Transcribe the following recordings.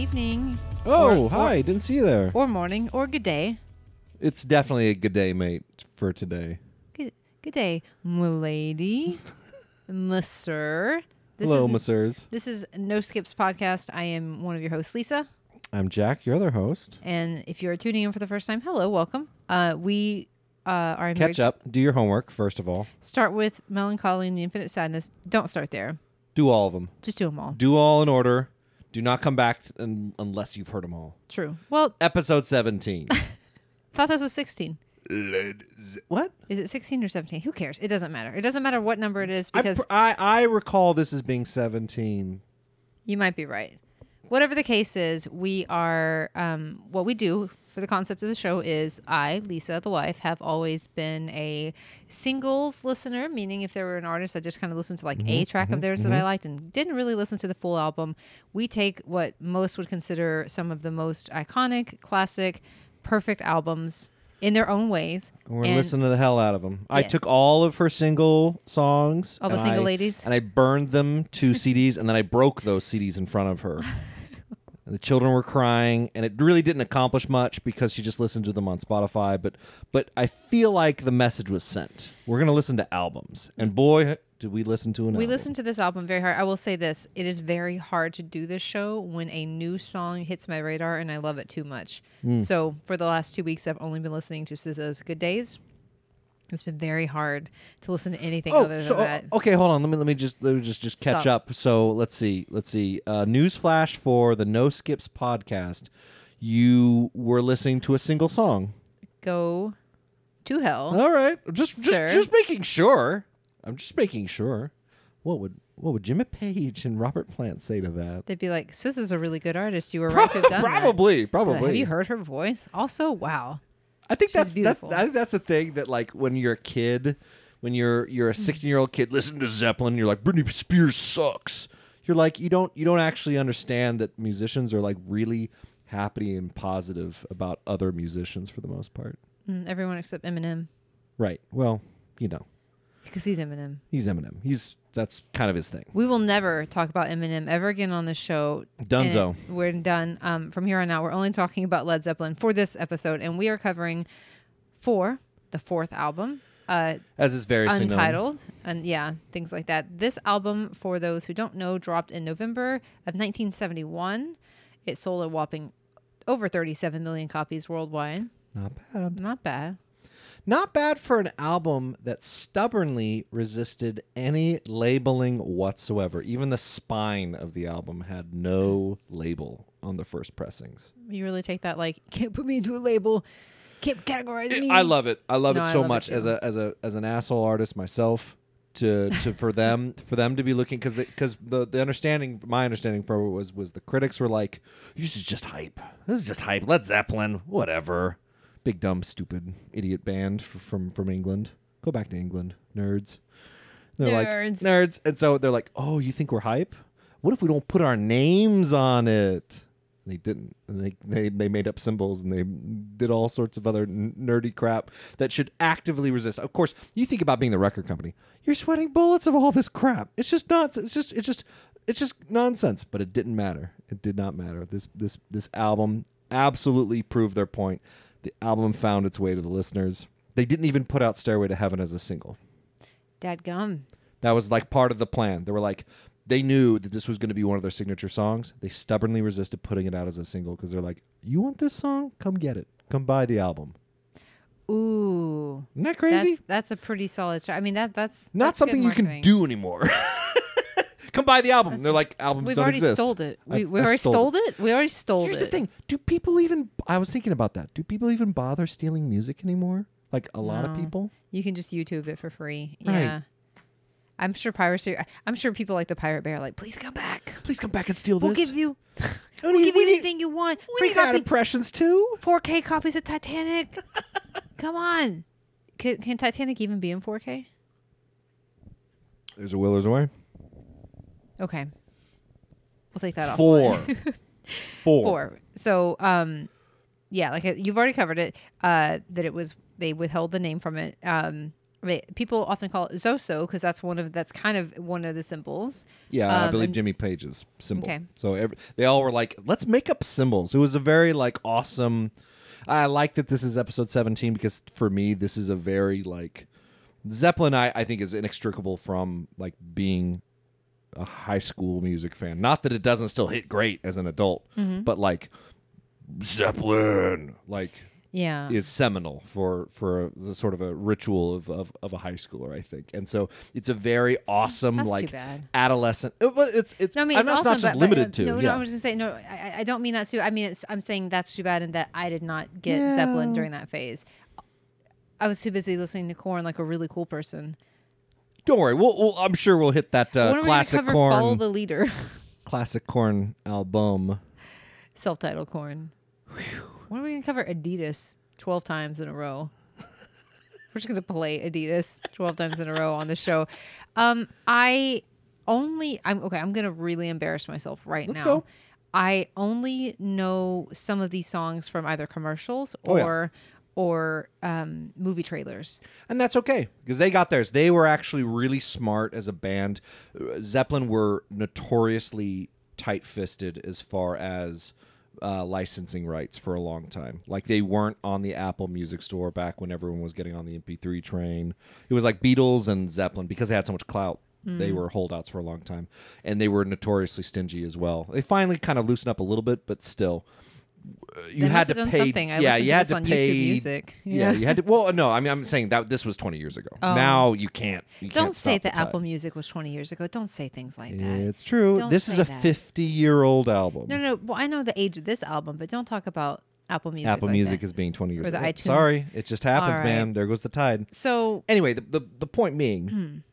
evening. Oh, hi. Didn't see you there. Or morning, or good day. It's definitely a good day, mate, for today. Good day, m'lady, monsieur. Hello, messieurs. This is No Skips Podcast. I am one of your hosts, Lisa. I'm Jack, your other host. And if you're tuning in for the first time, hello, welcome. We are Catch up. Do your homework, first of all. Start with Melancholy and the Infinite Sadness. Don't start there. Do all of them. Just do them all. Do all in order. Do not come back unless you've heard them all. True. Well, Episode 17. thought this was 16. What? Is it 16 or 17? Who cares? It doesn't matter. It doesn't matter what number it is because I recall this as being 17. You might be right. Whatever the case is, we are, what we do for the concept of the show is I, Lisa, the wife, have always been a singles listener, meaning if there were an artist, I just kind of listened to a track of theirs that I liked and didn't really listen to the full album. We take what most would consider some of the most iconic, classic, perfect albums in their own ways. We're listening to the hell out of them. Yeah. I took all of her single songs. All the single ladies. And I burned them to CDs, and then I broke those CDs in front of her. And the children were crying, and it really didn't accomplish much because she just listened to them on Spotify. But I feel like the message was sent. We're going to listen to albums. And boy, did we listen to an album. We listened to this album very hard. I will say this. It is very hard to do this show when a new song hits my radar and I love it too much. So for the last 2 weeks, I've only been listening to SZA's Good Days. It's been very hard to listen to anything other than that. Okay, hold on. Let me just catch up. So let's see. Newsflash for the No Skips podcast. You were listening to a single song. Go to hell. All right. Just making sure. I'm just making sure. What would Jimmy Page and Robert Plant say to that? They'd be like, "SZA's a really good artist. You were right to have done probably. that." Have you heard her voice? Also, wow. I think She's beautiful. I think that's the thing that when you're a kid, when you're a 16-year-old kid, listen to Zeppelin, you're like, Britney Spears sucks. You're like, you don't actually understand that musicians are really happy and positive about other musicians for the most part. Everyone except Eminem. Right. Well, because he's Eminem. He's Eminem. That's kind of his thing. We will never talk about Eminem ever again on the show. Dunzo. We're done. From here on out, we're only talking about Led Zeppelin for this episode, and we are covering the fourth album. As is very Untitled, and things like that. This album, for those who don't know, dropped in November of 1971. It sold a whopping over 37 million copies worldwide. Not bad. Not bad. Not bad for an album that stubbornly resisted any labeling whatsoever. Even the spine of the album had no label on the first pressings. You really take that can't put me into a label, can't categorize me. I love it. I love it so love much it as an asshole artist myself. For them to be looking because the understanding, my understanding for it was the critics were like, this is just hype. This is just hype. Led Zeppelin, whatever. Big, dumb, stupid, idiot band from England. Go back to England, nerds. They're like, nerds. And so they're like, oh, you think we're hype? What if we don't put our names on it? And they didn't. And they made up symbols and they did all sorts of other nerdy crap that should actively resist. Of course, you think about being the record company. You're sweating bullets of all this crap. It's just nonsense. It's just nonsense. But it didn't matter. It did not matter. This album absolutely proved their point. The album found its way to the listeners. They didn't even put out Stairway to Heaven as a single. Dadgum. That was part of the plan. They knew that this was going to be one of their signature songs. They stubbornly resisted putting it out as a single because they're like, you want this song? Come get it. Come buy the album. Ooh. Isn't that crazy? That's a pretty solid start. I mean, that's not something you can do anymore. Come buy the album. They're like, albums don't exist. We've already stole it. We already stole it? We already stole it. Here's the thing. I was thinking about that. Do people even bother stealing music anymore? A lot of people? You can just YouTube it for free. Right. Yeah. I'm sure people like the Pirate Bay are like, please come back. Please come back and steal this. We'll give you anything you want. Free copy. Impressions too. 4K copies of Titanic. Come on. Can Titanic even be in 4K? There's a will, there's a way. Okay. We'll take that off. Four. So, you've already covered it. That it was, they withheld the name from it. people often call it Zoso because that's kind of one of the symbols. Yeah, I believe and- Jimmy Page's symbol. Okay. So they all were like, let's make up symbols. It was a very like awesome. I like that this is episode 17 because for me this is a very like Zeppelin. I think is inextricable from like being a high school music fan. Not that it doesn't still hit great as an adult, but like Zeppelin Yeah. is seminal for the sort of a ritual of a high schooler, I think. And so it's a very awesome that's too like bad. adolescent. But it's No, I mean, I'm it's not awesome, just but, limited to. No, yeah. I was just saying, no, I don't mean that too. I mean, I'm saying that's too bad in that I did not get Zeppelin during that phase. I was too busy listening to Korn like a really cool person. Don't worry, I'm sure we'll hit that When are we gonna classic cover Follow Korn the Leader? classic Korn album. Self-titled Korn. When are we going to cover Adidas 12 times in a row? We're just going to play Adidas 12 times in a row on the show. I'm going to really embarrass myself right Let's now. go. I only know some of these songs from either commercials Oh, yeah. or movie trailers. And that's okay because they got theirs. They were actually really smart as a band. Zeppelin were notoriously tight-fisted as far as licensing rights for a long time. Like they weren't on the Apple Music Store back when everyone was getting on the MP3 train. It was like Beatles and Zeppelin because they had so much clout. They were holdouts for a long time, and they were notoriously stingy as well. They finally kind of loosened up a little bit, but still. You They had must to have done pay. something. I yeah, listened you to had this to on pay. YouTube Music. Yeah, you had to. Well, no, I mean, I'm saying that this was 20 years ago. Oh. Now you can't. You Don't can't say stop the that Apple tide. Music was 20 years ago. Don't say things like that. It's true. Don't This is say a that. 50-year-old album. No. Well, I know the age of this album, but don't talk about Apple Music. Apple like Music that. is being 20 years Or the old. iTunes. Sorry, it just happens, All right. man. There goes the tide. So Anyway, the point being,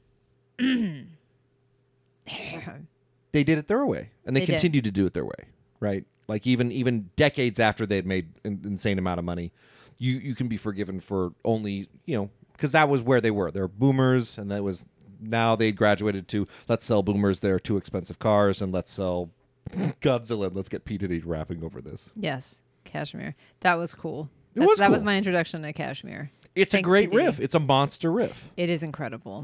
they did it their way, and they They did. continue to do it their way, right? Like even decades after they had made an insane amount of money, you can be forgiven for only because that was where they were. They're boomers, and that was now they graduated to let's sell boomers their too expensive cars, and let's sell Godzilla. And let's get P Diddy rapping over this. yes, Kashmir. That was cool. It was that was cool. my introduction to Kashmir. It's Thanks, a great P. Diddy. riff. It's a monster riff. It is incredible.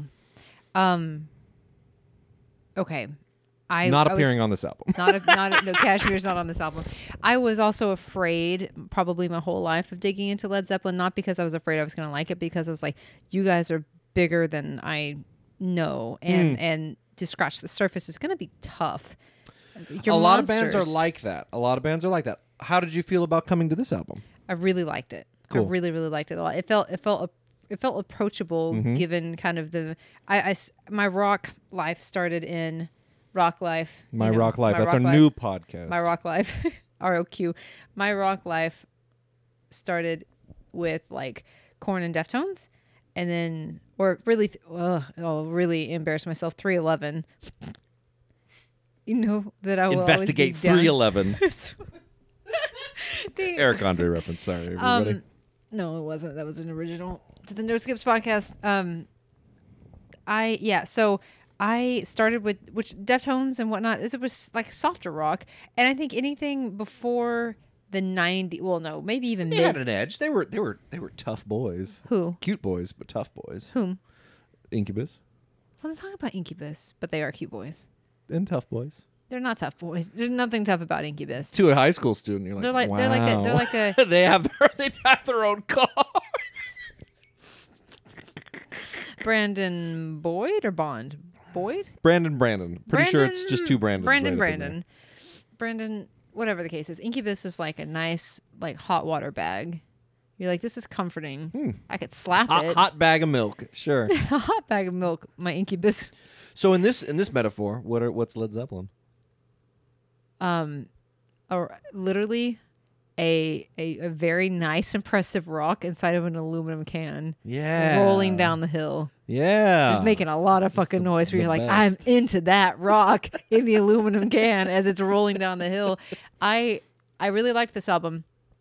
Okay. Not appearing on this album. No, Kashmir's not on this album. I was also afraid, probably my whole life, of digging into Led Zeppelin. Not because I was afraid I was going to like it, because I was like, you guys are bigger than I know, and to scratch the surface is going to be tough. You're A lot of bands are monsters. like that. How did you feel about coming to this album? I really liked it. Cool. I really, really liked it a lot. It felt approachable, given kind of my rock life started in Rock Life. My Rock Life. That's our new podcast. My Rock Life, ROQ. My Rock Life started with like Korn and Deftones, and then, or really, I'll really embarrass myself. 311. You know that I will Investigate always be down. 311. The- Eric Andre reference. Sorry, everybody. No, it wasn't. That was an original to the No Skips podcast. So I started with Deftones and whatnot. It was like softer rock, and I think anything before the 90s. Well, no, maybe even They had an edge. They were tough boys. Who? Cute boys, but tough boys. Whom? Incubus Well, let's talk about Incubus, but they are cute boys. and tough boys. They're not tough boys. There's nothing tough about Incubus. To a high school student, you're like, They're like wow. they're like a they have their own car. Brandon Boyd or Bond. Boyd? Brandon. Pretty sure it's just two Brandons. Brandon, whatever the case is. Incubus is like a nice, like, hot water bag. You're like, this is comforting. I could slap it. Hot bag of milk. Sure. A hot bag of milk, my Incubus. So in this metaphor, what's Led Zeppelin? Or literally a very nice, impressive rock inside of an aluminum can. Yeah. Rolling down the hill. Yeah. Just making a lot of fucking noise where the you're like, best. I'm into that rock in the aluminum can as it's rolling down the hill. I really liked this album.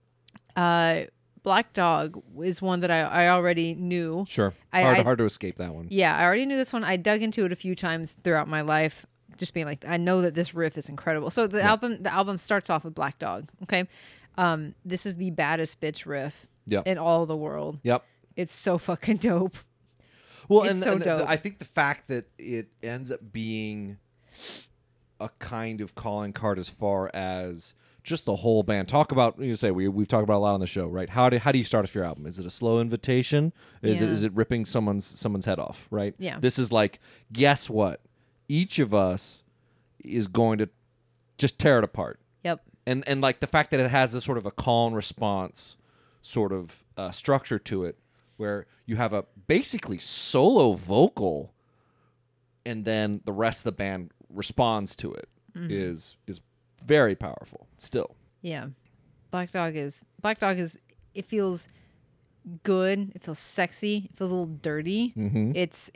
Black Dog is one that I already knew. Sure. I- Hard to escape that one. Yeah, I already knew this one. I dug into it a few times throughout my life, just being like, I know that this riff is incredible. So the album starts off with Black Dog. Okay, this is the baddest bitch riff Yep. in all the world. Yep. It's so fucking dope. Well, It's and, so and dope. I think the fact that it ends up being a kind of calling card as far as just the whole band. Talk about, you say we've talked about a lot on the show, right? How do you start off your album? Is it a slow invitation? Is Yeah. it ripping someone's head off, right? Yeah. This is like, guess what? Each of us is going to just tear it apart. Yep. And like the fact that it has this sort of a call and response sort of structure to it, where you have a basically solo vocal, and then the rest of the band responds to it, is very powerful. Still, Yeah. Black Dog is. It feels good. It feels sexy. It feels a little dirty. Mm-hmm. It's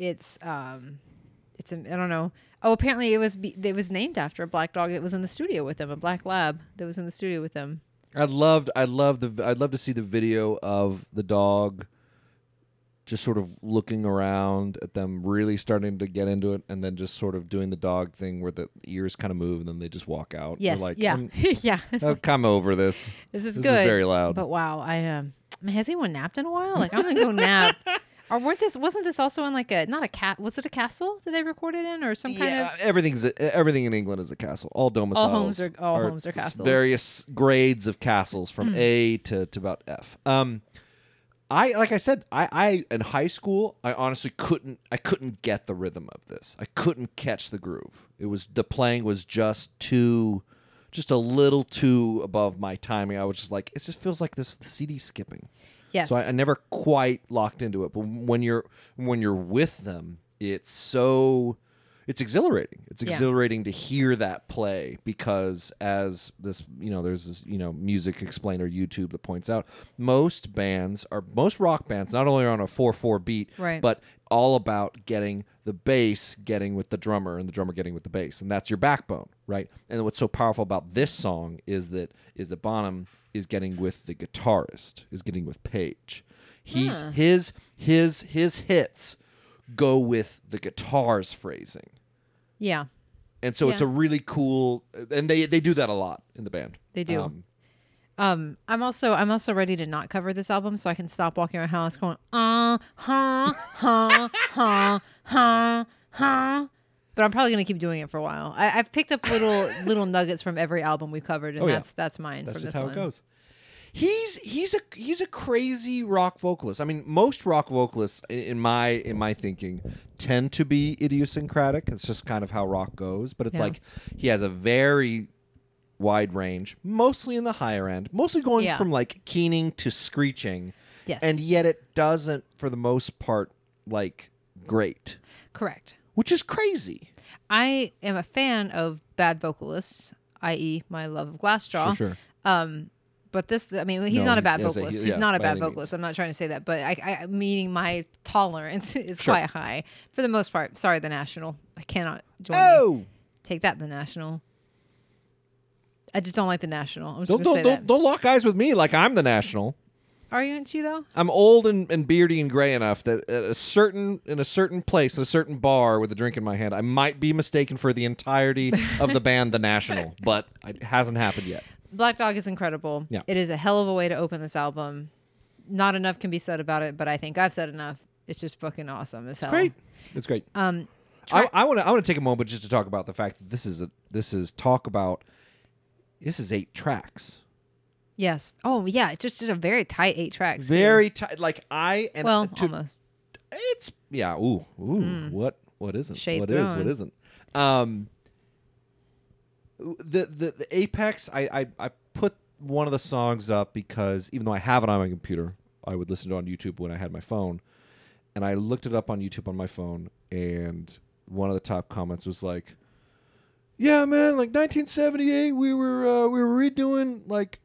I don't know. Oh, apparently it was named after a black dog that was in the studio with them, a black lab that was in the studio with them. I'd love to see the video of the dog just sort of looking around at them, really starting to get into it, and then just sort of doing the dog thing where the ears kind of move and then they just walk out. Yes. They're like, yeah. Yeah. I'm over this. This is This good. is very loud. But wow, I mean, has anyone napped in a while? Like, I'm gonna go nap. Or wasn't this also in like was it a castle that they recorded in, or some kind of? Everything in England is a castle. All domiciles. All homes are castles. Various grades of castles from A to about F. Like I said, I in high school, I honestly couldn't get the rhythm of this. I couldn't catch the groove. The playing was just a little too above my timing. I was just like, it just feels like the CD skipping. Yes. So I never quite locked into it. But when you're with them, it's exhilarating. It's Yeah. exhilarating to hear that play, because as this, there's this, music explainer YouTube that points out, most rock bands not only are on a 4/4 beat, Right. but all about getting the bass getting with the drummer and the drummer getting with the bass, and that's your backbone, right? And what's so powerful about this song is that Bonham is getting with the guitarist, is getting with Page. His hits go with the guitar's phrasing. Yeah. And so it's Yeah. a really cool, and they do that a lot in the band. They do. I'm also ready to not cover this album, so I can stop walking around the house going ha ha ha. But I'm probably gonna keep doing it for a while. I've picked up little nuggets from every album we've covered, and that's mine. That's from just this how one. it goes. He's a crazy rock vocalist. I mean, most rock vocalists, in my thinking, tend to be idiosyncratic. It's just kind of how rock goes. But it's Yeah. like he has a very wide range, mostly in the higher end, mostly going from like keening to screeching. Yes. And yet it doesn't, for the most part, like great, Correct. which is crazy. I am a fan of bad vocalists, i.e., my love of Glassjaw. Sure. But this, I mean, he's No, not a he's- bad yeah, so vocalist. he- He's yeah, not a by bad any vocalist. means. I'm not trying to say that, but I meaning my tolerance is Sure. quite high for the most part. Sorry, The National. I cannot join you. Oh, Take that, The National. I just don't like The National. I'm just gonna say don't lock eyes with me like I'm the National. Aren't you though? I'm old and beardy and gray enough that in a certain place, in a certain bar with a drink in my hand, I might be mistaken for the entirety of the band The National, but it hasn't happened yet. Black Dog is incredible. Yeah. It is a hell of a way to open this album. Not enough can be said about it, but I think I've said enough. It's just fucking awesome as hell. Great. It's great. I want to take a moment just to talk about the fact that this is 8 tracks. Yes. Oh yeah. It's just a very tight 8 tracks. too. Very tight. Like almost. It's yeah. Ooh. What isn't? Shade What is? thrown. What isn't? The Apex. I put one of the songs up because even though I have it on my computer, I would listen to it on YouTube when I had my phone, and I looked it up on YouTube on my phone, and one of the top comments was like, "Yeah, man, like 1978, we were redoing like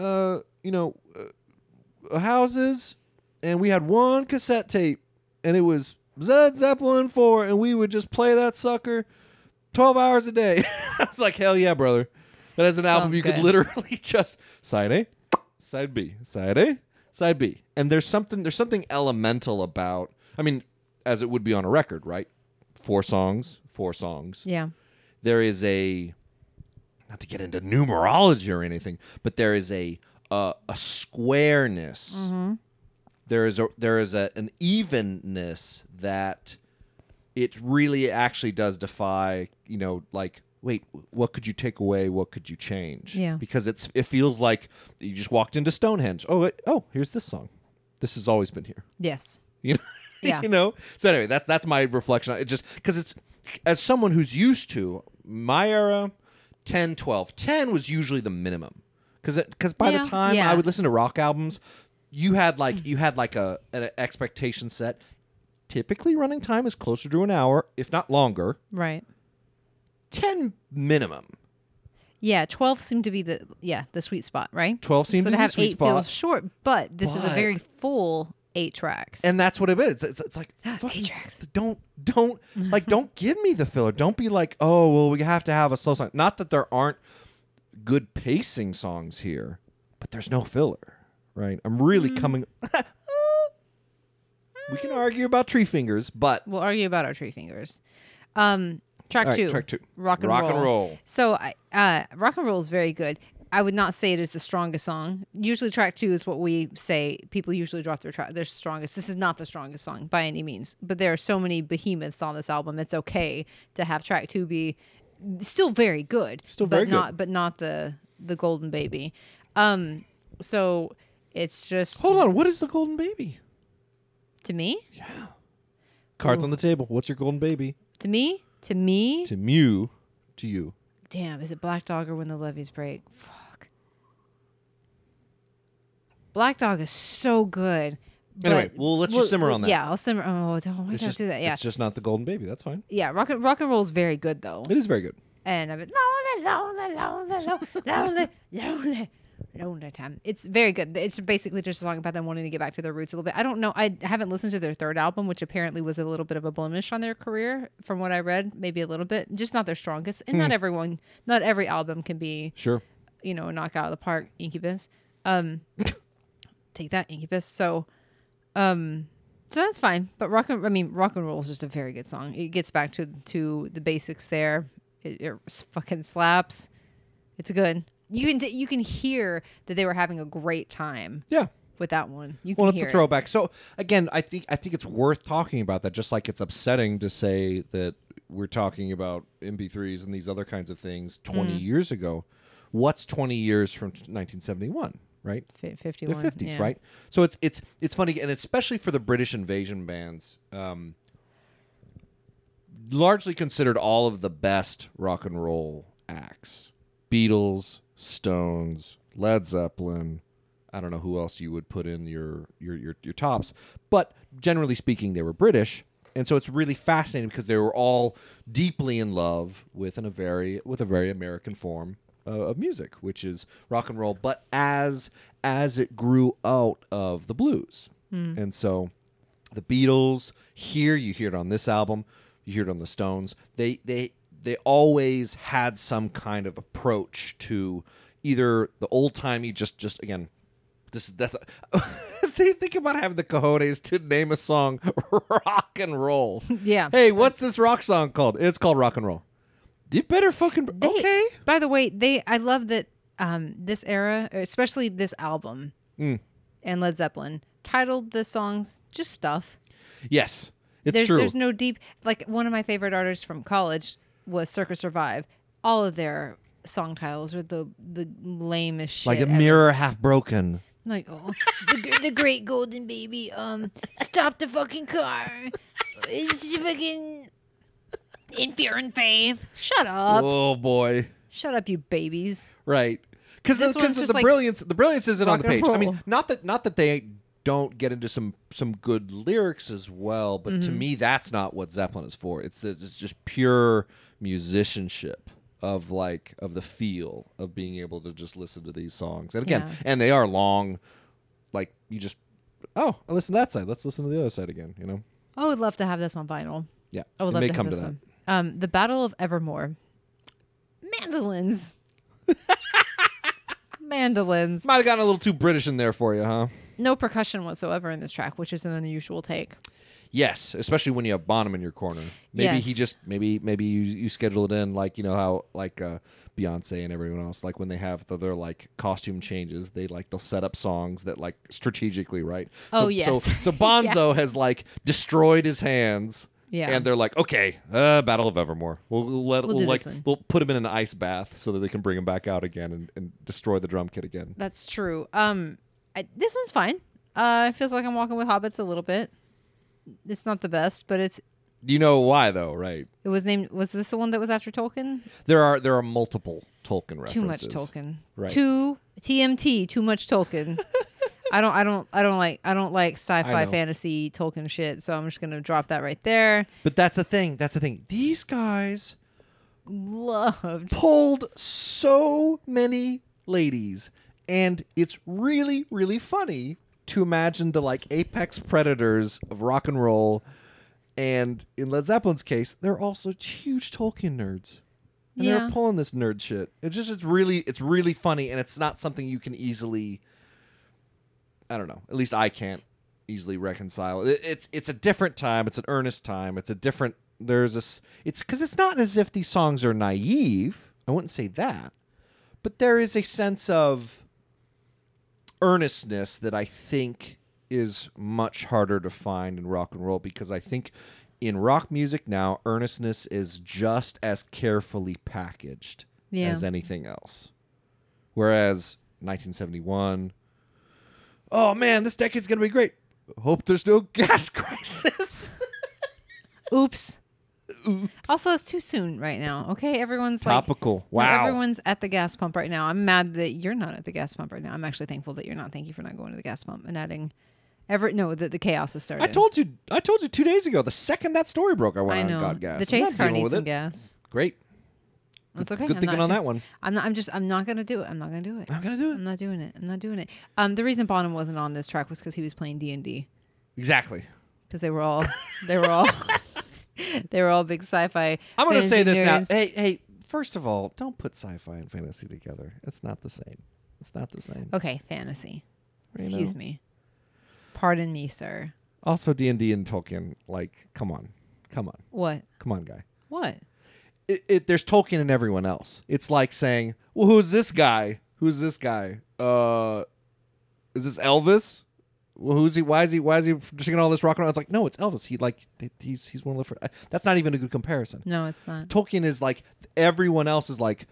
houses, and we had one cassette tape, and it was Led Zeppelin 4, and we would just play that sucker 12 hours a day." I was like, hell yeah, brother. That is an album Sounds you could good. literally just side A, side B, side A, side B. And there's something elemental about, I mean, as it would be on a record, right? 4 songs. Yeah. There is not to get into numerology or anything, but there is a squareness there is an evenness that it really actually does defy, like, wait, what could you take away? What could you change? Yeah. Because it feels like you just walked into Stonehenge. Oh, here's this song. This has always been here. Yes. You know? Yeah. So anyway, that's my reflection on it. Just because it's, as someone who's used to my era, 10, 12. 10 was usually the minimum. Because by the time I would listen to rock albums, you had like an expectation set. Typically, running time is closer to an hour, if not longer. Right. 10 minimum. Yeah, 12 seemed to be the sweet spot, right? 12 seemed to be the sweet spot. So to have 8 feels short, but this is a very full 8 tracks. And that's what it is. It's like 8 tracks. Don't give me the filler. Don't be like, oh well, we have to have a slow song. Not that there aren't good pacing songs here, but there's no filler, right? I'm really coming. We can argue about Tree Fingers, but we'll argue about our Tree Fingers. Track 2. Track 2. Rock and roll. So rock and roll is very good. I would not say it is the strongest song. Usually track 2 is what we say. People usually drop their strongest. This is not the strongest song by any means, but there are so many behemoths on this album. It's okay to have track 2 be still very good. But not the Golden Baby. So it's just... Hold on. What is the Golden Baby? To me? Yeah. Cards on the table. What's your Golden Baby? To me? To Mew. To you. Damn, is it Black Dog or When the Levees Break? Fuck. Black Dog is so good. Anyway, let's just simmer on that. Yeah, I'll simmer. Oh, why can't I do that? Yeah. It's just not the Golden Baby. That's fine. Yeah, rock and roll is very good, though. It is very good. And I've been lonely time. It's very good. It's basically just a song about them wanting to get back to their roots a little bit. I don't know. I haven't listened to their third album, which apparently was a little bit of a blemish on their career, from what I read. Maybe a little bit. Just not their strongest. And not every album can be, sure, a knockout of the park. Incubus. Take that, Incubus. So that's fine. But rock and roll is just a very good song. It gets back to the basics there. It fucking slaps. It's good. You can hear that they were having a great time. Yeah. With that one, it's a throwback. So again, I think it's worth talking about that. Just like it's upsetting to say that we're talking about MP3s and these other kinds of things 20 years ago. What's 20 years from 1971? Right. 51. The 50s, right? So it's funny, and especially for the British invasion bands, largely considered all of the best rock and roll acts: Beatles, Stones, Led Zeppelin. I don't know who else you would put in your tops, but generally speaking, they were British, and so it's really fascinating because they were all deeply in love with a very American form of music, which is rock and roll. But as it grew out of the blues, and so the Beatles, you hear it on this album, you hear it on the Stones. They always had some kind of approach to either the old-timey, just again, they think about having the cojones to name a song rock and roll. Yeah. Hey, what's this rock song called? It's called rock and roll. You better fucking... Okay. By the way, I love that this era, especially this album, and Led Zeppelin, titled the songs just Stuff. Yes, it's true. There's no deep... Like, one of my favorite artists from college was Circa Survive. All of their song titles are the lamest shit. Like A ever. Mirror Half Broken. Like, the Great Golden Baby, stop the fucking car. It's fucking... In Fear and Faith. Shut up. Oh, boy. Shut up, you babies. Right. Because the brilliance isn't on the page. I mean, not that they don't get into some good lyrics as well, but to me, that's not what Zeppelin is for. It's just pure musicianship of the feel of being able to just listen to these songs. And again, and they are long. Like, you just, I listened to that side. Let's listen to the other side again, you know? I would love to have this on vinyl. Yeah. I would love to have this one. The Battle of Evermore. Mandolins. Mandolins. Might have gotten a little too British in there for you, huh? No percussion whatsoever in this track, which is an unusual take. Yes, especially when you have Bonham in your corner. Maybe he Yes. just maybe you schedule it in like how like Beyonce and everyone else, like when they have their like costume changes, they'll set up songs that like strategically, right? Oh, yes. So Bonzo has like destroyed his hands. Yeah. And they're like, okay, Battle of Evermore. We'll do this one. we'll put him in an ice bath so that they can bring him back out again and destroy the drum kit again. That's true. This one's fine. It feels like I'm walking with hobbits a little bit. It's not the best, but You know why though, right? it was named. Was this the one that was after Tolkien? There are multiple Tolkien references. Too much Tolkien. Right. Too TMT. Too much Tolkien. I don't like sci-fi I know. fantasy Tolkien shit. So I'm just gonna drop that right there. But that's the thing. These guys Loved. pulled so many ladies, and it's really, really funny to imagine the like apex predators of rock and roll. And in Led Zeppelin's case, they're also huge Tolkien nerds. And Yeah. they're pulling this nerd shit. It's really funny, and it's not something you can easily, I don't know, at least I can't easily reconcile. It's a different time, it's an earnest time, it's a different it's because it's not as if these songs are naive. I wouldn't say that. But there is a sense of earnestness that I think is much harder to find in rock and roll, because I think in rock music now, earnestness is just as carefully packaged Yeah. as anything else. Whereas 1971, oh man, this decade's going to be great. Hope there's no gas crisis. Oops. Also, it's too soon right now. Okay, everyone's like, Topical. no, Wow. everyone's at the gas pump right now. I'm mad that you're not at the gas pump right now. I'm actually thankful that you're not. Thank you for not going to the gas pump and adding. The chaos has started. I told you 2 days ago. The second that story broke, I went I out know. and got gas. The I'm chase not car dealing needs with some it. gas. Great. That's okay. Good I'm thinking not on sure. that one. I'm not gonna do it. I'm not gonna do it. I'm gonna do it. I'm not doing it. I'm not doing it. The reason Bonham wasn't on this track was because he was playing D&D. Exactly. Because they were all they were all big sci-fi. I'm going to say this now. nerds. Hey, first of all, don't put sci-fi and fantasy together. It's not the same. It's not the same. Okay, fantasy. You Excuse know? me. Pardon me, sir. Also, D&D and Tolkien, like, come on. What? Come on, guy. What? There's Tolkien and everyone else. It's like saying, well, who's this guy? Is this Elvis? Well, who's he? Why is he singing all this rock and roll? It's like, no, it's Elvis. He's one of the. That's not even a good comparison. No, it's not. Tolkien is like everyone else is like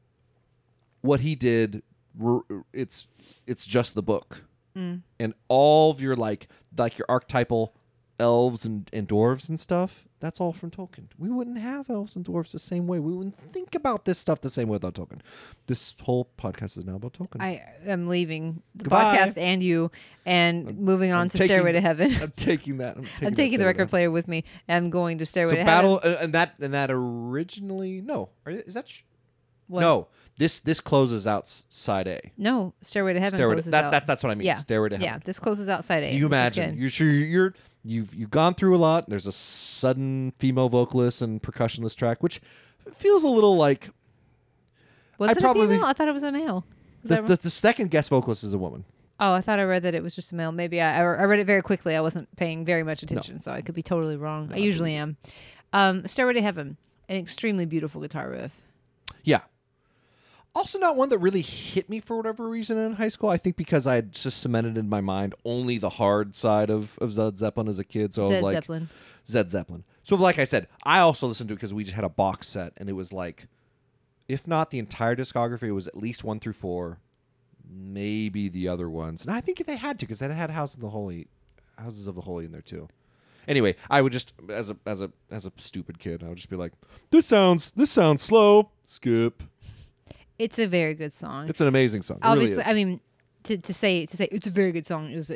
what he did. It's just the book, and all of your like your archetypal elves and dwarves and stuff. That's all from Tolkien. We wouldn't have elves and dwarves the same way. We wouldn't think about this stuff the same way without Tolkien. This whole podcast is now about Tolkien. I am leaving the Goodbye. podcast and you and moving on I'm to taking- Stairway to Heaven. I'm taking that. I'm taking the record player with me. I'm going to Stairway So to battle Heaven. and that originally is that What? no this closes out side A. No, Stairway to Heaven Stairway closes to, out. that's what I mean. Yeah. Stairway to Heaven. Yeah, this closes out side A. You which is imagine good. you've gone through a lot. There's a sudden female vocalist and percussionist track, which feels a little like Was I it probably- a female? I thought it was a male. Was that wrong? the second guest vocalist is a woman. Oh, I thought I read that it was just a male. Maybe I read it very quickly. I wasn't paying very much attention, so I could be totally wrong. I usually am. Stairway to Heaven, an extremely beautiful guitar riff. Yeah. Also not one that really hit me for whatever reason in high school. I think because I had just cemented in my mind only the hard side of Zed Zeppelin as a kid. So I was Zed like, Zeppelin. Zed Zeppelin. So like I said, I also listened to it because we just had a box set, and it was like, if not the entire discography, it was at least 1 through 4, maybe the other ones. And I think they had to because they had Houses of the Holy in there too. Anyway, I would just as a stupid kid, I would just be like, this sounds slow. Skip. It's a very good song. It's an amazing song. It Obviously, really is. I mean, to say it's a very good song is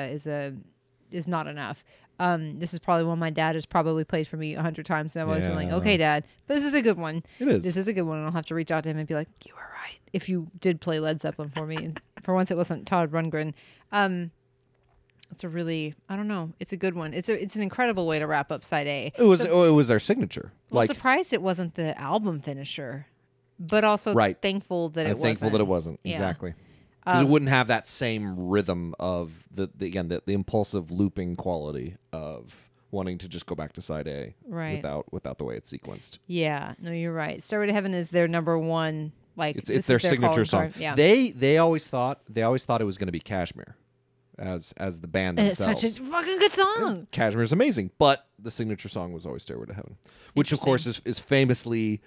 not enough. This is probably one my dad has probably played for me 100 times, and I've always been like, Yeah. okay, Dad, but this is a good one. It is. This is a good one, and I'll have to reach out to him and be like, you were right. If you did play Led Zeppelin for me, and for once it wasn't Todd Rundgren. It's a really, I don't know, it's a good one. It's an incredible way to wrap up side A. It was their signature. Well, Like, surprised it wasn't the album finisher, but also Right. thankful that I'm it wasn't. thankful that it wasn't. Yeah. Exactly. Because it wouldn't have that same rhythm of the impulsive looping quality of wanting to just go back to side A Right. without the way it's sequenced. Yeah, no, you're right. Stairway to Heaven is their number one. Like It's this their is their signature calling song. card. Yeah, They always thought it was going to be Kashmir as the band and it's themselves. such a fucking good song. Kashmir is amazing, but the signature song was always Stairway to Heaven, which of course is famously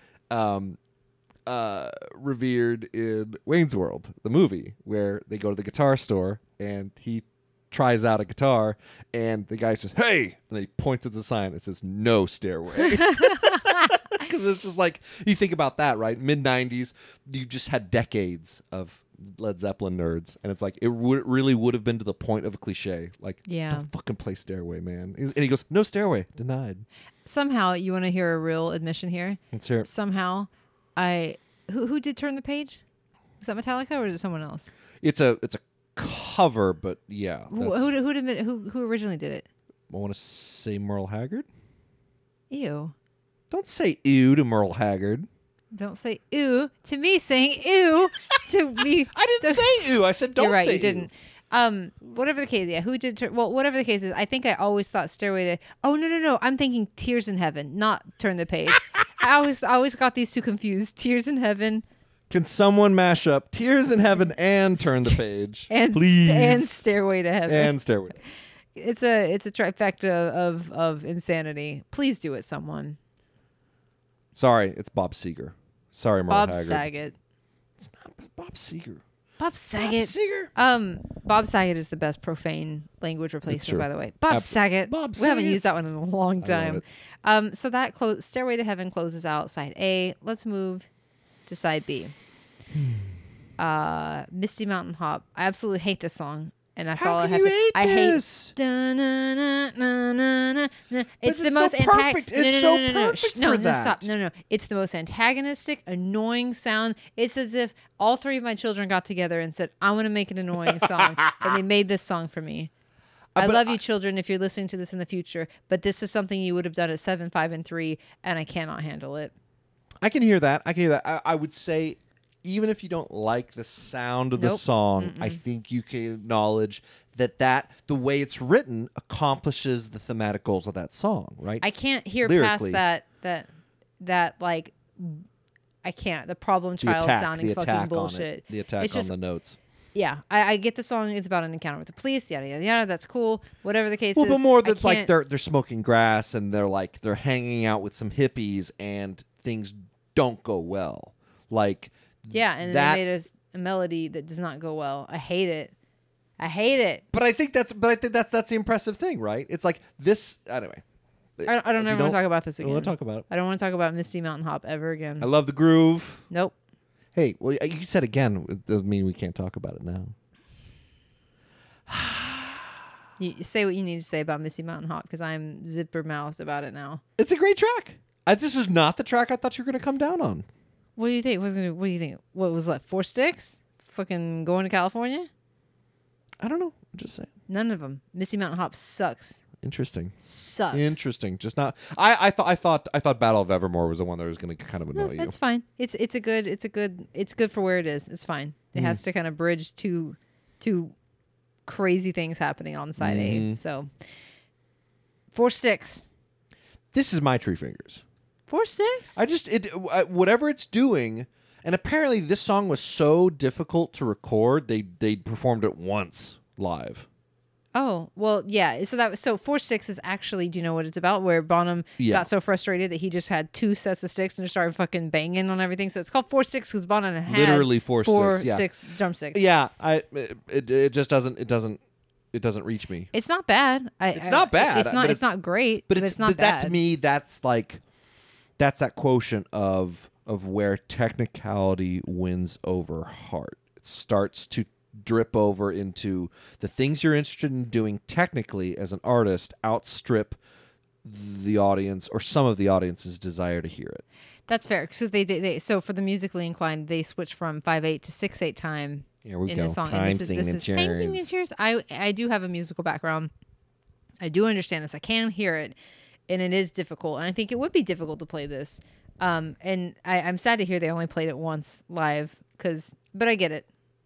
revered in Wayne's World, the movie, where they go to the guitar store and he tries out a guitar and the guy says, "Hey," and he points at the sign. It says "No Stairway." Because it's just like, you think about that, right? Mid-90s, you just had decades of Led Zeppelin nerds, and it's like it really would have been to the point of a cliche. Like, Yeah. don't fucking play Stairway, man. And he goes, "No Stairway, denied." Somehow, you want to hear a real admission here? Let's hear it. Somehow, who did Turn the Page? Is that Metallica or is it someone else? It's a cover, but yeah. Who originally did it? I want to say Merle Haggard. Ew. Don't say ew to Merle Haggard. Don't say ew to me saying ew to me. I didn't say ew. I said don't You're right, say you didn't. Whatever the case, yeah. Who did? Whatever the case is, I think I always thought Stairway to. Oh no! I'm thinking Tears in Heaven, not Turn the Page. I always got these two confused. Tears in Heaven Can someone mash up Tears in Heaven and Turn the Page? and please. and Stairway to Heaven. And Stairway. It's a trifecta of insanity. Please do it, someone. Sorry, it's Bob Seger. Sorry, Merle Bob Haggard. Saget. It's not Bob Seger. Bob Saget. Bob Seger. Bob Saget is the best profane language true. replacement, by the way. Bob Saget. Bob We haven't Saget. used that one in a long I time. love So that Stairway to Heaven closes out side A. Let's move to side B. Misty Mountain Hop. I absolutely hate this song. And that's How all I can have you to hate I this? hate it's the it's most so perfect. It's so perfect No, for no, that. stop. No. It's the most antagonistic, annoying sound. It's as if all three of my children got together and said, "I want to make an annoying song." And they made this song for me. I but love you, children, if you're listening to this in the future, but this is something you would have done at 7, 5, and 3, and I cannot handle it. I can hear that. I would say, even if you don't like the sound of the Nope. song, I think you can acknowledge that the way it's written accomplishes the thematic goals of that song, right? I can't hear Lyrically. past that like I can't. The problem child sounding the fucking attack bullshit. on it, the attack It's on just- the notes. Yeah, I get the song. It's about an encounter with the police. Yada yada yada. That's cool. Whatever the case Well, is. but more I that's like can't- they're smoking grass and they're hanging out with some hippies and things don't go well. Like Yeah, and that. they made us a melody that does not go well. I hate it. I hate it. But I think that's the impressive thing, right? It's like this. Anyway, I don't If you ever want to talk about this I again. want to talk about it. I don't want to talk about Misty Mountain Hop ever again. I love the groove. Nope. Hey, well, you said again. It doesn't mean we can't talk about it now. You say what you need to say about Misty Mountain Hop because I'm zipper mouthed about it now. It's a great track. This is not the track I thought you were going to come down on. What do you think? What do you think? What was that? 4 Sticks? Fucking going to California? I don't know. I'm just saying. None of them. Misty Mountain Hop sucks. Interesting. Sucks. Interesting. Just not. I thought Battle of Evermore was the one that was going to kind of No, annoy you. it's fine. It's good for where it is. It's fine. It has to kind of bridge two crazy things happening on side A. So 4 Sticks. This is my Tree Fingers. 4 Sticks? Whatever it's doing, and apparently this song was so difficult to record, they performed it once live. Oh, well, yeah. So 4 Sticks is actually, do you know what it's about? Where Bonham Yeah. got so frustrated that he just had 2 sets of sticks and just started fucking banging on everything. So it's called 4 Sticks because Bonham had Literally four sticks, yeah. sticks, drumsticks. Yeah, it just doesn't reach me. It's not bad. It's not bad, It's not. but It's not great. But it's not bad. that to me, that's that quotient of where technicality wins over heart. It starts to drip over into the things you're interested in doing technically as an artist outstrip the audience or some of the audience's desire to hear it. That's fair because they so for the musically inclined they switch from 5/8 to 6/8 time. Here we in go. the song. Time And this is time signatures. signatures. I do have a musical background. I do understand this. I can hear it, and it is difficult. And I think it would be difficult to play this. And I'm sad to hear they only played it once live but I get it.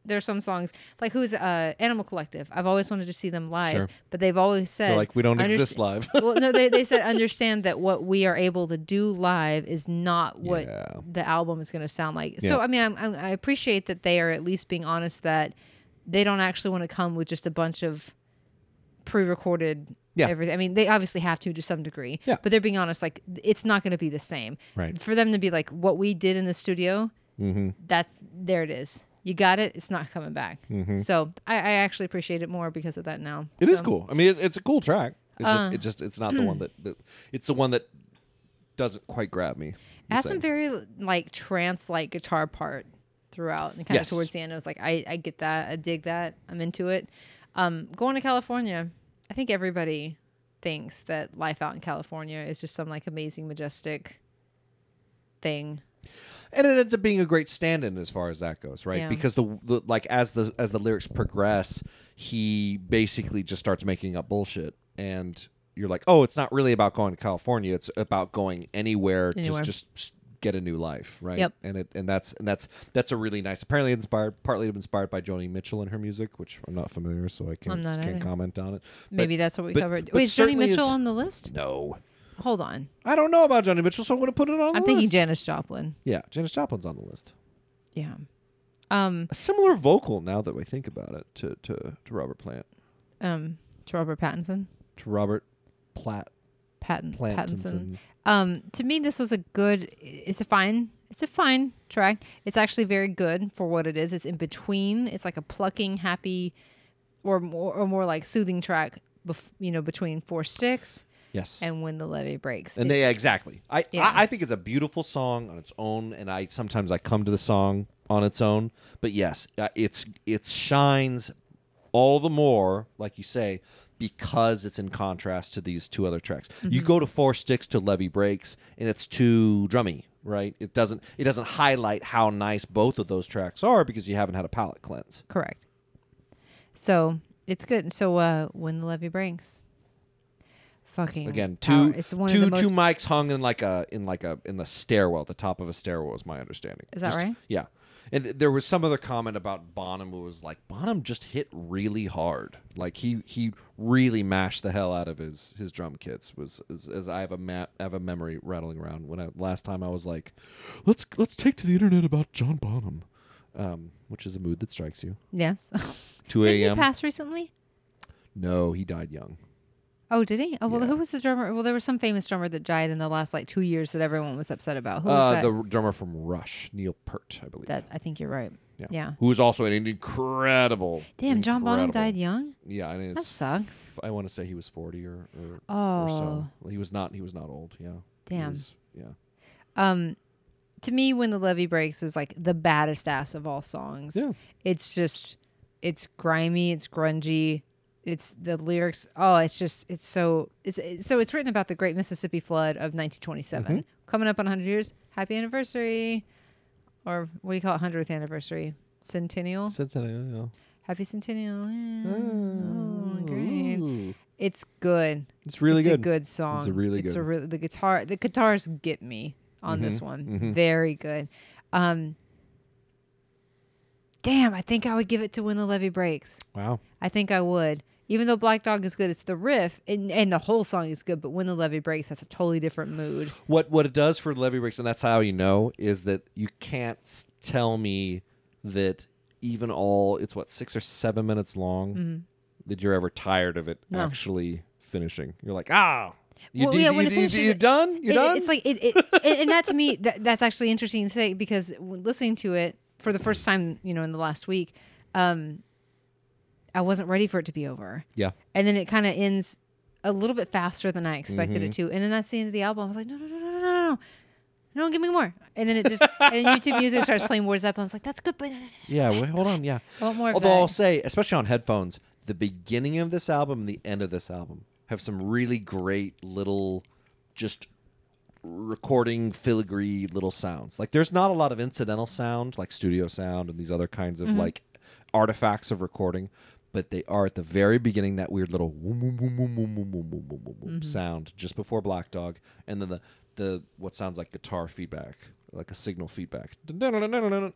there's some songs like who's Animal Collective. I've always wanted to see them live, Sure. but they've always said They're like, we don't exist live. well, no, they said understand that what we are able to do live is not what Yeah. the album is going to sound like. Yeah. So I mean, I appreciate that they are at least being honest that they don't actually want to come with just a bunch of pre-recorded Yeah. everything. I mean, they obviously have to some degree, Yeah. but they're being honest. Like it's not going to be the same. Right. For them to be like what we did in the studio, Mm-hmm. that's there it is. You got it. It's not coming back. Mm-hmm. So I actually appreciate it more because of that now. It is So, cool. I mean, it's a cool track. It's not the one that it's the one that doesn't quite grab me. It has some very like trance-like guitar part throughout, and kind Yes. of towards the end, I was like, I get that, I dig that, I'm into it. Going to California, I think everybody thinks that life out in California is just some like amazing, majestic thing. And it ends up being a great stand-in as far as that goes, right? Yeah. Because the like as the lyrics progress, he basically just starts making up bullshit, and you're like, oh, it's not really about going to California; it's about going anywhere. Anywhere. Just get a new life, right? Yep. And that's a really nice. Apparently partly inspired by Joni Mitchell and her music, which I'm not familiar, so I I'm not can't either. comment on it. Maybe that's what we but- covered. but Wait, is Joni certainly Mitchell is- on the list? No, Hold on. I don't know about Joni Mitchell, so I'm going to put it on. I'm the thinking list. Janis Joplin. Yeah, Janis Joplin's on the list. Yeah. A similar vocal, now that we think about it, to Robert Plant, To Robert Pattinson. to Robert Platt. Pattinson. To me, this was it's a fine track. It's actually very good for what it is. It's in between. It's like a plucking, happy, or more like soothing track. Between Four Sticks Yes. and When the Levee Breaks. And exactly. Yeah. I think it's a beautiful song on its own, and sometimes I come to the song on its own. But yes, it shines all the more, like you say, because it's in contrast to these two other tracks. You go to Four Sticks to Levee Breaks, and it's too drummy, right? It doesn't highlight how nice both of those tracks are because you haven't had a palate cleanse. Correct. So it's good. So When the Levee Breaks. Fucking Again, power. two It's one of the most. mics hung in the stairwell, the top of a stairwell is my understanding. Is that right? Yeah. And there was some other comment about Bonham who was like, Bonham just hit really hard. Like he really mashed the hell out of his drum kits. As I have a memory rattling around when last time I was like, let's take to the internet about John Bonham, which is a mood that strikes you. Yes. 2 Did he a.m. pass recently? No, he died young. Oh, did he? Oh, well, Yeah. who was the drummer? Well, there was some famous drummer that died in the last 2 years that everyone was upset about. Who was that? The drummer from Rush, Neil Peart, I believe. I think you're right. Yeah. Who was also an incredible. Damn, John Bonham incredible- died young. Yeah, and That sucks. I want to say he was 40 or so. Oh. Well, he was not old. Yeah. He Damn. was- yeah. To me, When the Levee Breaks is like the baddest ass of all songs. Yeah. It's just, it's grimy, it's grungy, it's the lyrics. Oh, it's written about the Great Mississippi Flood of 1927, coming up on 100 years. Happy anniversary, or what do you call it? 100th anniversary, centennial. Cincinnati. Happy centennial. Yeah. Oh, Oh, great. ooh. It's good. It's really it's good. a good song. It's a really it's good. A really the guitars get me on this one. Very good. Damn, I think I would give it to When the Levee Breaks. Wow. I think I would. Even though Black Dog is good, it's the riff and the whole song is good, but When the Levee Breaks, that's a totally different mood. What it does for Levee Breaks, and that's how you know, is that you can't tell me that even it's 6 or 7 minutes long, that you're ever tired of it No. actually finishing. You're like, when it finishes, you're done? You're done? It's like and that to me, that's actually interesting to say because when listening to it for the first time, in the last week, I wasn't ready for it to be over. Yeah. And then it kind of ends a little bit faster than I expected Mm-hmm. it to. And then that's the end of the album. I was like, no, give me more. And then it just, and YouTube Music starts playing Wars Up. I was like, that's good, but Yeah, wait, hold on, yeah. I want more of Although that. I'll say, especially on headphones, the beginning of this album and the end of this album have some really great little just recording filigree little sounds. Like there's not a lot of incidental sound like studio sound and these other kinds of like artifacts of recording, but they are at the very beginning that weird little boom, boom, boom, boom, boom, boom, boom, boom, boom, boom, boom sound just before Black Dog, and then the what sounds like guitar feedback, like a signal feedback.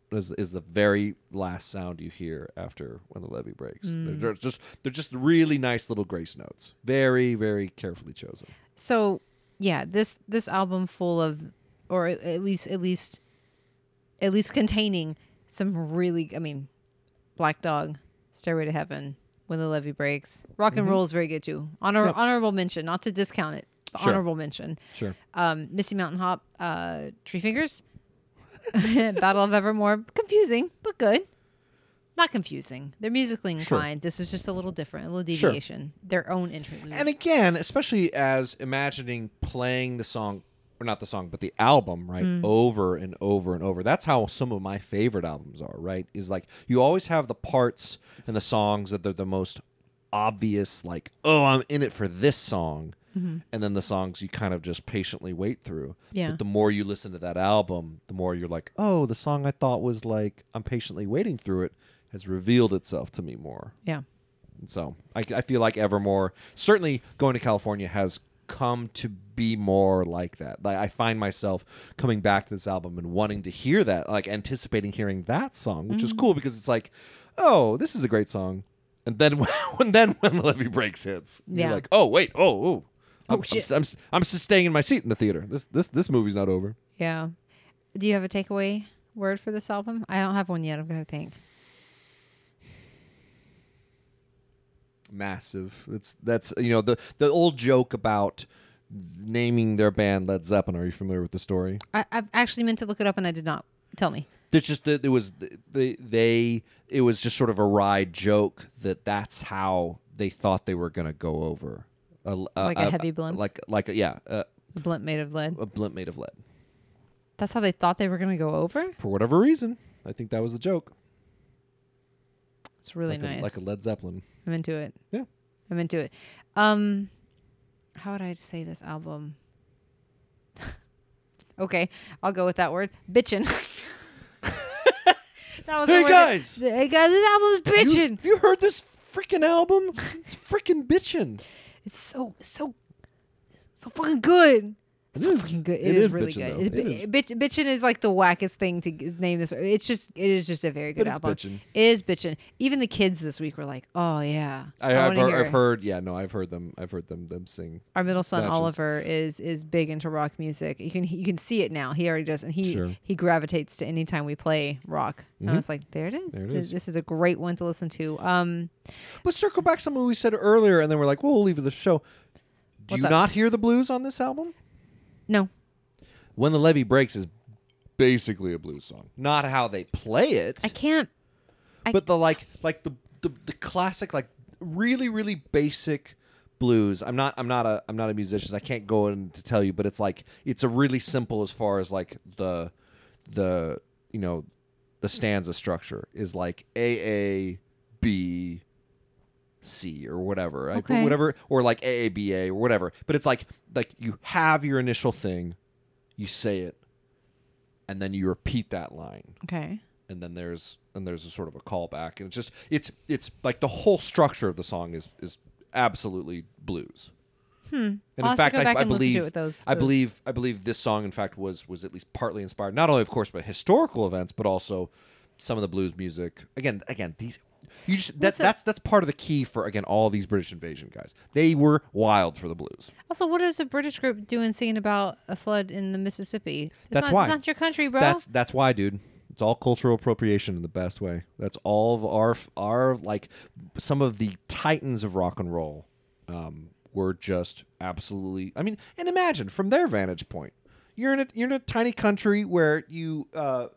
is the very last sound you hear after When the Levee Breaks. Mm. They're just really nice little grace notes. Very, very carefully chosen. So yeah, this album full of, or at least containing some really, I mean, Black Dog, Stairway to Heaven, When the Levee Breaks, Rock and Roll is very good too. Honorable mention, not to discount it, but Sure. honorable mention. Sure. Misty Mountain Hop, Tree Fingers, Battle of Evermore, confusing but good. Not confusing. They're musically inclined. This is just a little different, a little deviation. Their own interlude. And again, especially as imagining playing the song, or not the song, but the album, right, over and over and over. That's how some of my favorite albums are, right? Is like you always have the parts and the songs that they're the most obvious, like, oh, I'm in it for this song. And then the songs you kind of just patiently wait through. Yeah. But the more you listen to that album, the more you're like, oh, the song I thought was like, I'm patiently waiting through it has revealed itself to me more. Yeah. And so I feel like Evermore, certainly Going to California, has come to be more like that. Like I find myself coming back to this album and wanting to hear that, like anticipating hearing that song, which is cool because it's like, oh, this is a great song. And then when the Levee Breaks hits, you're like, oh wait, oh. Shit. I'm just staying in my seat in the theater. This movie's not over. Yeah. Do you have a takeaway word for this album? I don't have one yet. I'm going to think. Massive. That's the old joke about naming their band Led Zeppelin. Are you familiar with the story? I've actually meant to look it up and I did not. Tell me. It's just that it was just sort of a wry joke that's how they thought they were going to go over. Like a heavy blimp? A blimp made of lead. A blimp made of lead. That's how they thought they were going to go over? For whatever reason, I think that was the joke. It's really nice. Like a Led Zeppelin. I'm into it. Yeah. I'm into it. How would I say this album? Okay, I'll go with that word. Bitchin'. That was Hey guys! Hey guys, this album is bitchin'. You heard this freaking album? It's freaking bitchin'. It's so fucking good. It's so is. fucking good. It is is really bitchin', good. though. Bitchin' is like the wackest thing to name this. It is just a very good But it's album. bitchin'. It is bitchin'. Even the kids this week were like, "Oh yeah, I've wanna hear it." heard. Yeah, no, I've heard them sing. Our middle son Matches. Oliver is big into rock music. You can see it now. He already does, and Sure. he gravitates to any time we play rock. And I was like, there it is. There it is. This is a great one to listen to. But circle back something we said earlier, and then we're like, well, we'll leave it the show. Do What's you up? not hear the blues on this album? No, When the Levee Breaks is basically a blues song. Not how they play it, I can't. but the classic, like really really basic blues. I'm not a musician. So I can't go in to tell you, but it's like it's a really simple as far as like the stanza structure is like A B C or whatever, right? Okay. Whatever, or like AABA or whatever. But it's like you have your initial thing, you say it, and then you repeat that line, Okay. and then there's a sort of a callback, and it's like the whole structure of the song is absolutely blues. And I'll have to go back and listen to it with those- I believe this song in fact was at least partly inspired not only of course by historical events but also some of the blues music. Again these that's part of the key for again all these British invasion guys. They were wild for the blues. Also, what is a British group doing singing about a flood in the Mississippi? That's why. It's not your country, bro. That's why, dude. It's all cultural appropriation in the best way. That's all of our like some of the titans of rock and roll were just absolutely. I mean, and imagine from their vantage point, you're in a tiny country where you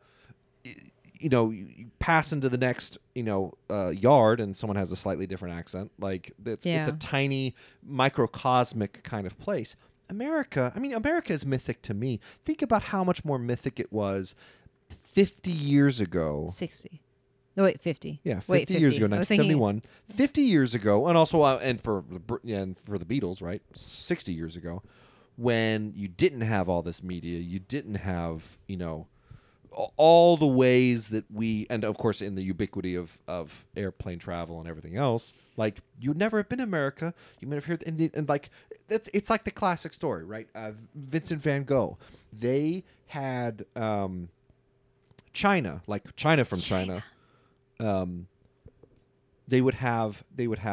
pass into the next yard and someone has a slightly different accent. Like it's a tiny microcosmic kind of place. America is mythic to me. Think about how much more mythic it was 50 years ago. 60. No, wait, 50. Yeah, 50 Wait, 50 years ago, I was thinking- 1971. 50 years ago, and also and for the Beatles, right? 60 years ago, when you didn't have all this media, you didn't have all the ways that and of course in the ubiquity of airplane travel and everything else, like you'd never have been in America. You might have heard and like it's like the classic story, right? Vincent van Gogh. They had China, like China from China, they would have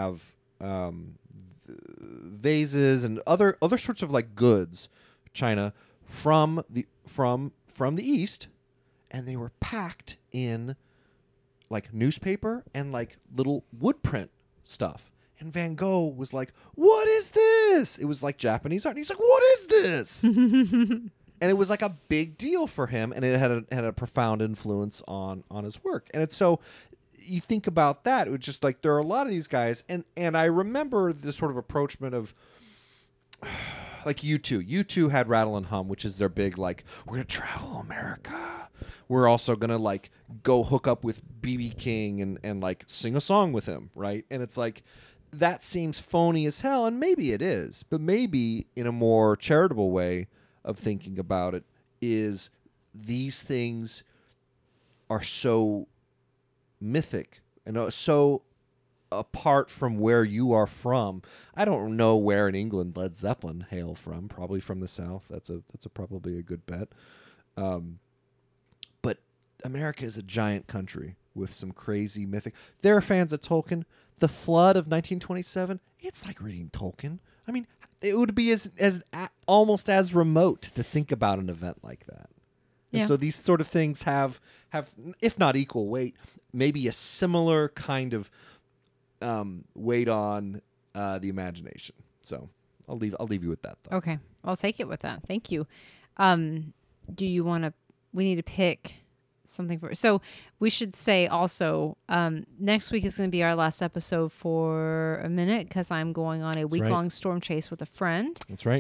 vases and other sorts of like goods, China from the East, and they were packed in like newspaper and like little wood print stuff. And Van Gogh was like, "What is this?" It was like Japanese art. And he's like, "What is this?" And it was like a big deal for him, and it had a profound influence on his work. And it's so you think about that, it was just like there are a lot of these guys, and I remember the sort of approachment of like U2. U2 had Rattle and Hum, which is their big like, we're gonna travel America. We're also gonna like go hook up with B.B. King and like sing a song with him, right? And it's like that seems phony as hell, and maybe it is, but maybe in a more charitable way of thinking about it is these things are so mythic and so apart from where you are from. I don't know where in England Led Zeppelin hail from. Probably from the South. That's probably a good bet. But America is a giant country with some crazy mythic. There are fans of Tolkien. The Flood of 1927. It's like reading Tolkien. I mean, it would be almost as remote to think about an event like that. And so these sort of things have, if not equal weight, maybe a similar kind of weight on the imagination. So I'll leave you with that thought. Okay, I'll take it with that. Thank you. Do you want to? We need to pick something for. So we should say also next week is going to be our last episode for a minute because I'm going on a week-long storm chase with a friend. That's right.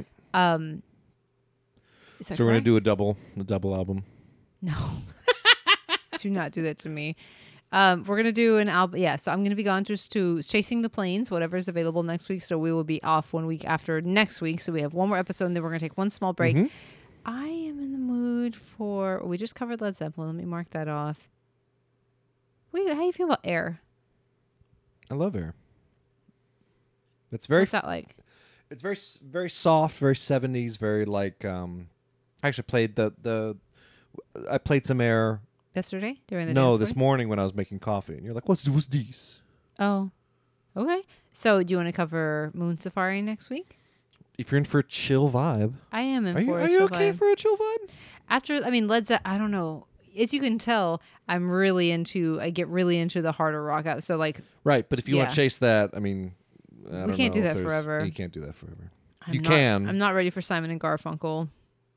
So we're going to do a double album. No. Do not do that to me. We're going to do an album. Yeah, so I'm going to be gone just to Chasing the Planes, whatever is available next week. So we will be off 1 week after next week. So we have one more episode, and then we're going to take one small break. Mm-hmm. I am in the mood for... We just covered Led Zeppelin. Let me mark that off. Wait, how do you feel about Air? I love Air. It's very... What's that like? It's very, very soft, very 70s, very like... I actually played I played some Air... Yesterday? During the No, this morning when I was making coffee. And you're like, what's this? Oh, okay. So do you want to cover Moon Safari next week? If you're in for a chill vibe. I am in for a chill vibe. Are you okay for a chill vibe? Led Zeppelin, I don't know. As you can tell, I get really into the harder rock out. So like... Right, but if you want to chase that, I mean... we can't do that forever. You can't do that forever. I'm not ready for Simon and Garfunkel.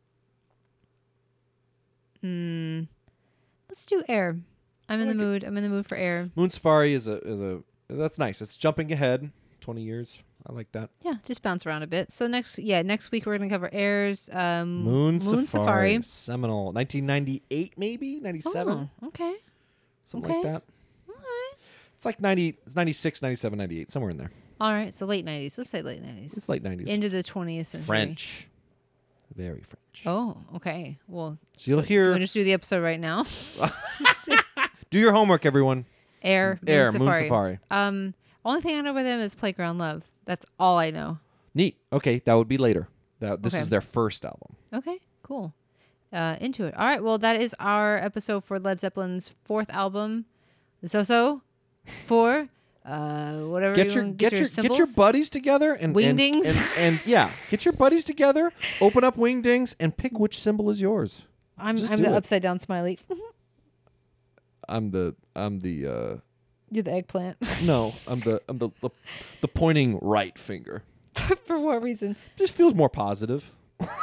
Let's do Air. I'm in the mood. I'm in the mood for Air. Moon Safari is a that's nice. It's jumping ahead 20 years. I like that. Yeah, just bounce around a bit. So next week we're going to cover Air's Moon Safari. Seminal 1998 maybe, 97. Oh, okay. Something like that. All right. It's like 96, 97, 98, somewhere in there. All right, so late 90s. Let's say late 90s. It's late 90s. Into the 20th century. French. Very French. Oh, okay. Well, so you'll hear... You want to just do the episode right now? Do your homework, everyone. Air, Moon Safari. Only thing I know about them is Playground Love. That's all I know. Neat. Okay, that would be later. This is their first album. Okay, cool. Into it. All right, well, that is our episode for Led Zeppelin's fourth album. For... whatever get your buddies together and Wingdings and get your buddies together, open up Wingdings and pick which symbol is yours. I'm the upside down smiley. I'm the You're the eggplant. No, I'm the pointing right finger. For what reason? Just feels more positive.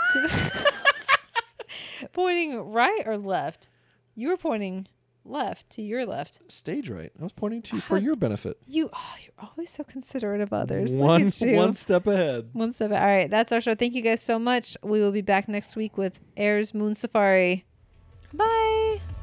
Pointing right or left? You were pointing left to your left. Stage right. I was pointing to you for your benefit. You're always so considerate of others. One step ahead. One step. All right, that's our show. Thank you guys so much. We will be back next week with Air's Moon Safari. Bye.